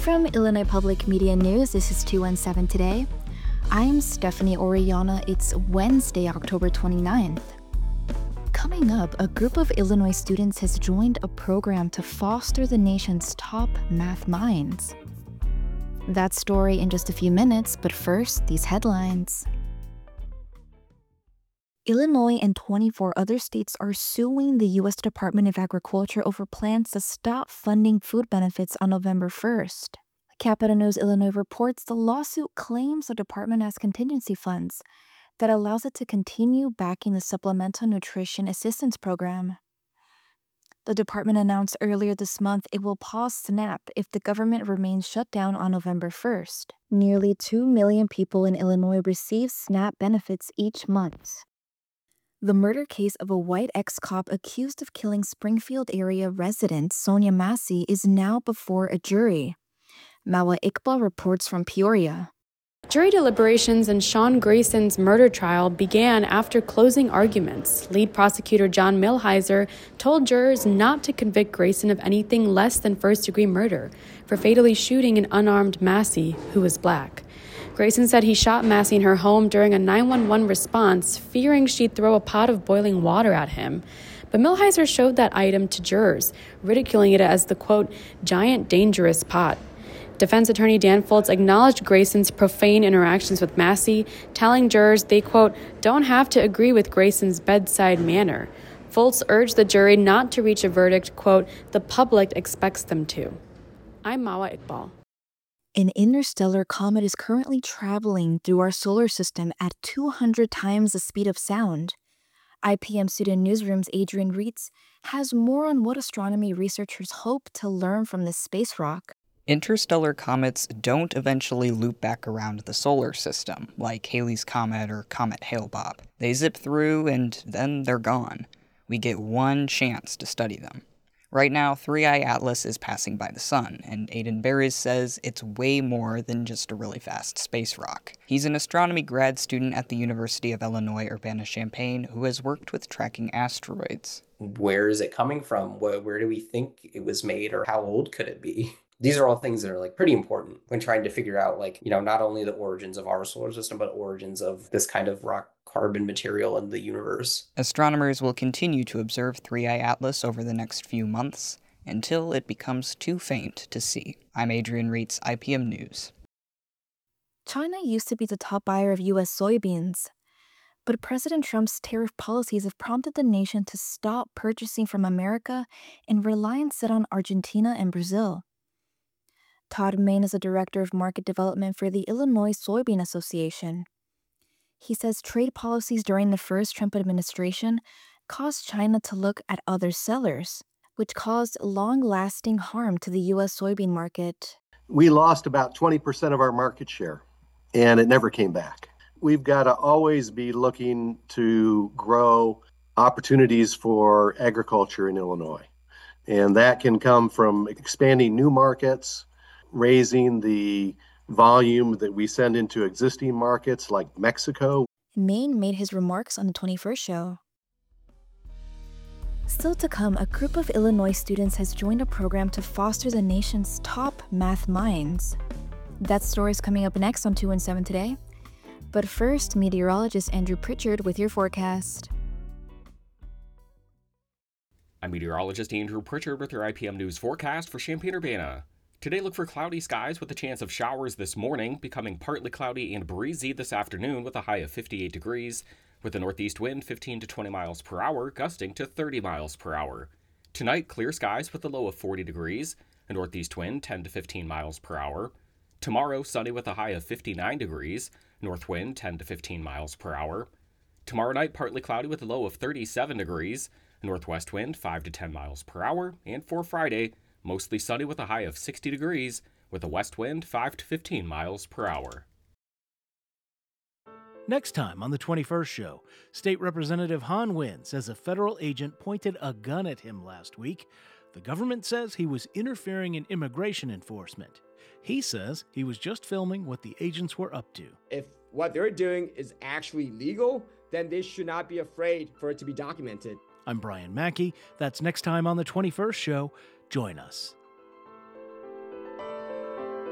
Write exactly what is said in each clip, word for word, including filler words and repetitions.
From Illinois Public Media News, this is two one seven Today. I'm Stephanie Orellana. It's Wednesday, October twenty-ninth. Coming up, a group of Illinois students has joined a program to foster the nation's top math minds. That story in just a few minutes, but first, these headlines. Illinois and twenty-four other states are suing the U S Department of Agriculture over plans to stop funding food benefits on November first. Capitol News Illinois reports the lawsuit claims the department has contingency funds that allows it to continue backing the Supplemental Nutrition Assistance Program. The department announced earlier this month it will pause SNAP if the government remains shut down on November first. Nearly two million people in Illinois receive SNAP benefits each month. The murder case of a white ex-cop accused of killing Springfield area resident Sonia Massey is now before a jury. Mawa Iqbal reports from Peoria. Jury deliberations in Sean Grayson's murder trial began after closing arguments. Lead prosecutor John Milhiser told jurors not to convict Grayson of anything less than first-degree murder for fatally shooting an unarmed Massey, who was black. Grayson said he shot Massey in her home during a nine one one response, fearing she'd throw a pot of boiling water at him. But Milhiser showed that item to jurors, ridiculing it as the, quote, giant dangerous pot. Defense attorney Dan Foltz acknowledged Grayson's profane interactions with Massey, telling jurors they, quote, don't have to agree with Grayson's bedside manner. Foltz urged the jury not to reach a verdict, quote, the public expects them to. I'm Mawa Iqbal. An interstellar comet is currently traveling through our solar system at two hundred times the speed of sound. I P M Student Newsroom's Adrian Reitz has more on what astronomy researchers hope to learn from this space rock. Interstellar comets don't eventually loop back around the solar system, like Halley's Comet or Comet Hale-Bopp. They zip through and then they're gone. We get one chance to study them. Right now, three I Atlas is passing by the sun, and Aidan Barris says it's way more than just a really fast space rock. He's an astronomy grad student at the University of Illinois Urbana-Champaign who has worked with tracking asteroids. Where is it coming from? Where, where do we think it was made, or how old could it be? These are all things that are like pretty important when trying to figure out, like, you know, not only the origins of our solar system, but origins of this kind of rock carbon material in the universe. Astronomers will continue to observe three I Atlas over the next few months until it becomes too faint to see. I'm Adrian Reitz, I P M News. China used to be the top buyer of U S soybeans, but President Trump's tariff policies have prompted the nation to stop purchasing from America and rely instead on Argentina and Brazil. Todd Main is the director of market development for the Illinois Soybean Association. He says trade policies during the first Trump administration caused China to look at other sellers, which caused long-lasting harm to the U S soybean market. We lost about twenty percent of our market share, and it never came back. We've got to always be looking to grow opportunities for agriculture in Illinois. And that can come from expanding new markets, raising the volume that we send into existing markets like Mexico. Maine made his remarks on the twenty-first show. Still to come, a group of Illinois students has joined a program to foster the nation's top math minds. That story is coming up next on two one seven Today. But first, meteorologist Andrew Pritchard with your forecast. I'm meteorologist Andrew Pritchard with your I P M News forecast for Champaign-Urbana. Today, look for cloudy skies with a chance of showers this morning, becoming partly cloudy and breezy this afternoon with a high of fifty-eight degrees, with a northeast wind fifteen to twenty miles per hour, gusting to thirty miles per hour. Tonight, clear skies with a low of forty degrees, a northeast wind ten to fifteen miles per hour. Tomorrow, sunny with a high of fifty-nine degrees, north wind ten to fifteen miles per hour. Tomorrow night, partly cloudy with a low of thirty-seven degrees, a northwest wind five to ten miles per hour, and for Friday, mostly sunny with a high of sixty degrees, with a west wind five to fifteen miles per hour. Next time on the twenty-first show, State Representative Han Nguyen says a federal agent pointed a gun at him last week. The government says he was interfering in immigration enforcement. He says he was just filming what the agents were up to. If what they're doing is actually legal, then they should not be afraid for it to be documented. I'm Brian Mackey. That's next time on the twenty-first show. Join us.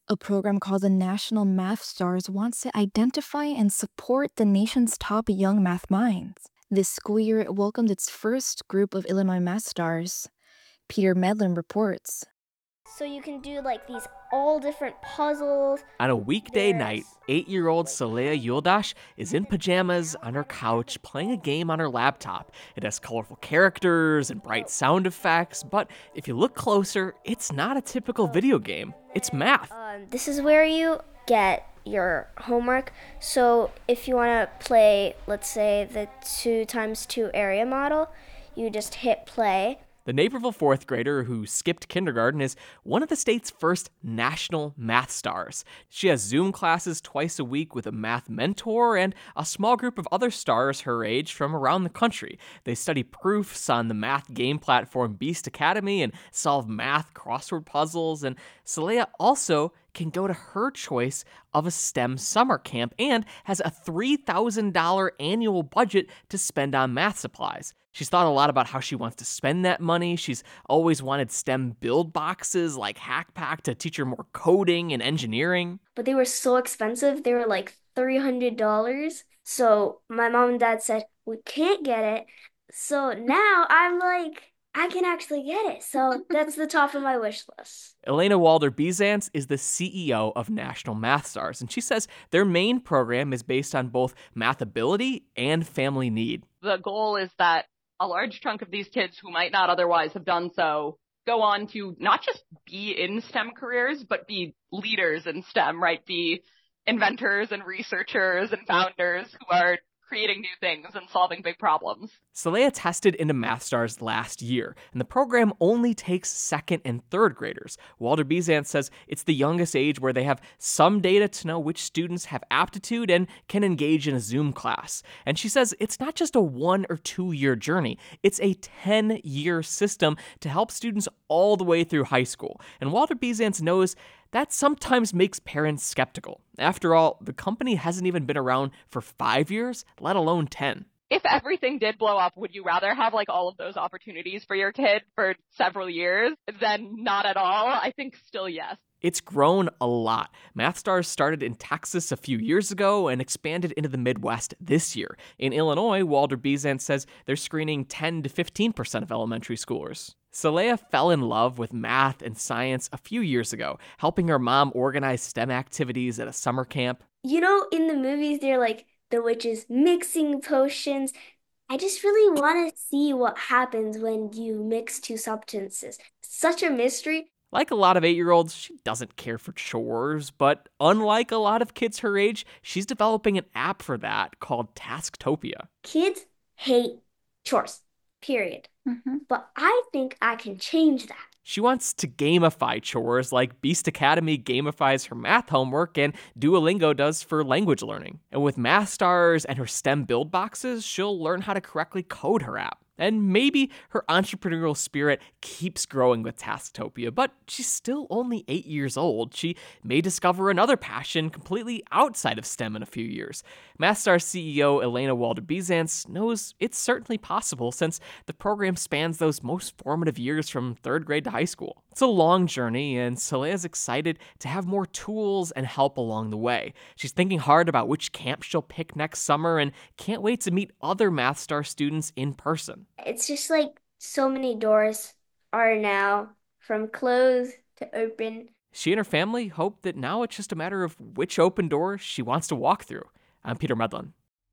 A program called the National Math Stars wants to identify and support the nation's top young math minds. This school year, it welcomed its first group of Illinois Math Stars. Peter Medlin reports. So you can do like these all different puzzles. On a weekday There's- night, eight-year-old Saleha Yuldash is in pajamas on her couch playing a game on her laptop. It has colorful characters and bright sound effects, but if you look closer, it's not a typical video game. It's math. Um, this is where you get your homework. So if you want to play, let's say, the two times two area model, you just hit play. The Naperville fourth grader who skipped kindergarten is one of the state's first national math stars. She has Zoom classes twice a week with a math mentor and a small group of other stars her age from around the country. They study proofs on the math game platform Beast Academy and solve math crossword puzzles. And Saleha also can go to her choice of a STEM summer camp and has a three thousand dollars annual budget to spend on math supplies. She's thought a lot about how she wants to spend that money. She's always wanted STEM build boxes like HackPack to teach her more coding and engineering. But they were so expensive. They were like three hundred dollars. So my mom and dad said, we can't get it. So now I'm like, I can actually get it. So that's the top of my wish list. Elena Walder-Bizance is the C E O of National Math Stars, and she says their main program is based on both math ability and family need. The goal is that a large chunk of these kids who might not otherwise have done so go on to not just be in STEM careers, but be leaders in STEM, right? Be inventors and researchers and founders who are creating new things and solving big problems. Saleha tested into Math Stars last year, and the program only takes second and third graders. Walder-Bizance says it's the youngest age where they have some data to know which students have aptitude and can engage in a Zoom class. And she says it's not just a one or two year journey, it's a ten year system to help students all the way through high school. And Walder-Bizance knows that sometimes makes parents skeptical. After all, the company hasn't even been around for five years, let alone ten. If everything did blow up, would you rather have like all of those opportunities for your kid for several years than not at all? I think still yes. It's grown a lot. Math Stars started in Texas a few years ago and expanded into the Midwest this year. In Illinois, Walder-Bizance says they're screening ten to fifteen percent of elementary schoolers. Saleha fell in love with math and science a few years ago, helping her mom organize STEM activities at a summer camp. You know, in the movies, they're like the witches mixing potions. I just really want to see what happens when you mix two substances. Such a mystery. Like a lot of eight-year-olds, she doesn't care for chores, but unlike a lot of kids her age, she's developing an app for that called Tasktopia. Kids hate chores, period. Mm-hmm. But I think I can change that. She wants to gamify chores like Beast Academy gamifies her math homework and Duolingo does for language learning. And with Math Stars and her STEM build boxes, she'll learn how to correctly code her app. And maybe her entrepreneurial spirit keeps growing with Tasktopia, but she's still only eight years old. She may discover another passion completely outside of STEM in a few years. MathStars C E O Elena Walder-Bizance knows it's certainly possible since the program spans those most formative years from third grade to high school. It's a long journey, and Saleha's excited to have more tools and help along the way. She's thinking hard about which camp she'll pick next summer and can't wait to meet other MathStar students in person. It's just like so many doors are now from closed to open. She and her family hope that now it's just a matter of which open door she wants to walk through. I'm Peter Medlin.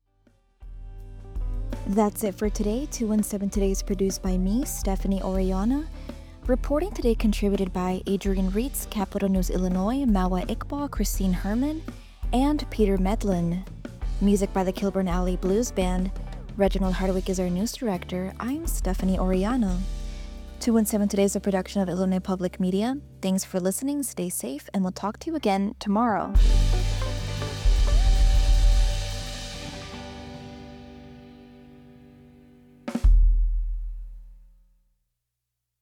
That's it for today. two one seven Today is produced by me, Stephanie Oriana. Reporting today contributed by Adrian Reitz, Capital News Illinois, Mawa Iqbal, Christine Herman, and Peter Medlin. Music by the Kilburn Alley Blues Band. Reginald Hardwick is our news director. I'm Stephanie Oriana. two one seven Today is a production of Illinois Public Media. Thanks for listening, stay safe, and we'll talk to you again tomorrow.